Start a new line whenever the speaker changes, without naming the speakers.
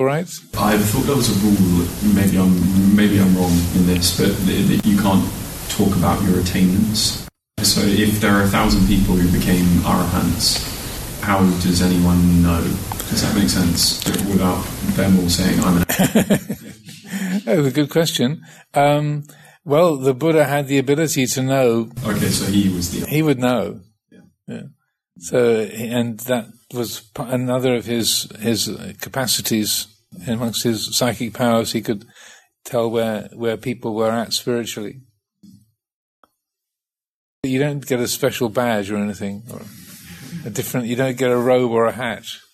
All right?
I thought there was a rule, maybe I'm wrong in this, but that you can't talk about your attainments. So if there are 1,000 people who became arahants, how does anyone know? Does that make sense? Without them all saying, I'm an
Oh, a good question. Well, the Buddha had the ability to know.
Okay, so he
would know.
Yeah.
So, and that was another of his capacities amongst his psychic powers. He could tell where people were at spiritually. You don't get a special badge or anything, or you don't get a robe or a hat.